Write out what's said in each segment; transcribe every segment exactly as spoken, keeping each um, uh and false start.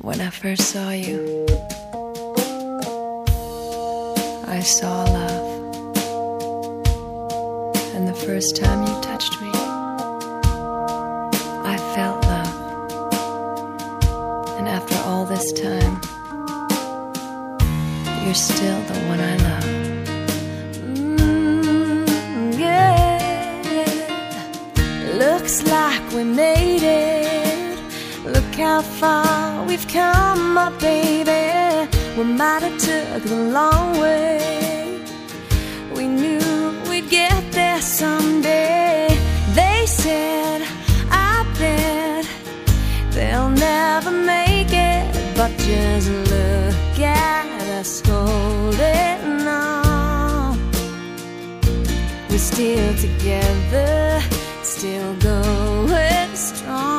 When I first saw you, I saw love. And the first time you touched me, I felt love. And after all this time, you're still the one I love. Mm, yeah. Looks like we made it. Look how far we've come, my baby. We might have took the long way. We knew we'd get there someday. They said, I bet they'll never make it. But just look at us holding on. We're still together, still going strong.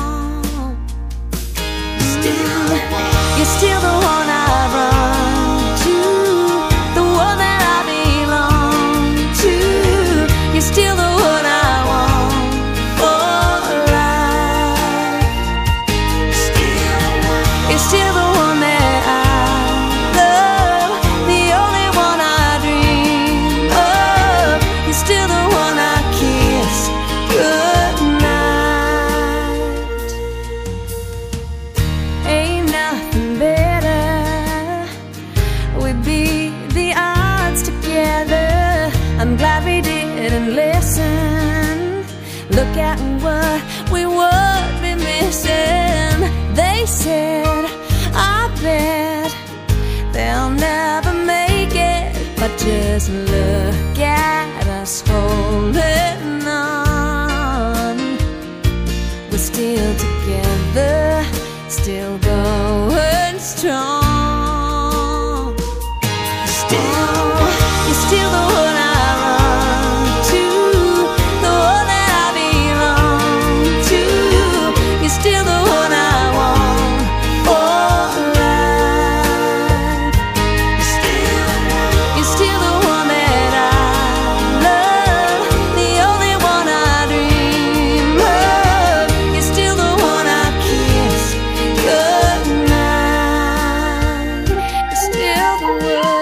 You're still the one I run to, the one that I belong to. You're still the one I want for life. You're still the one that I love, the only one I dream of. You're still the one I kiss goodnight. Ain't nothing better. We beat the odds together. I'm glad we didn't listen. Look at what we would be missing. They said, I bet they'll never make it. But just look at us holding on. We're still together, still going strong. Still, you're still the one I run to, the one that I belong to. You're still the one I want for life. You're still the one that I love, the only one I dream of. You're still the one I kiss goodnight. You're still the one.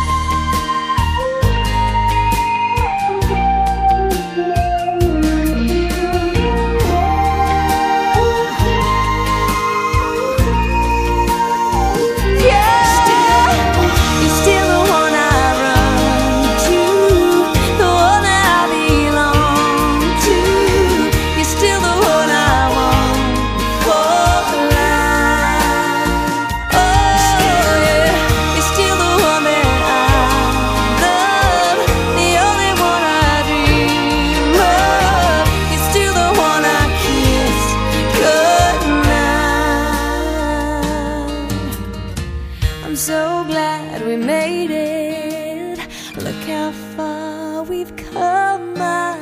I'm so glad we made it. Look how far we've come.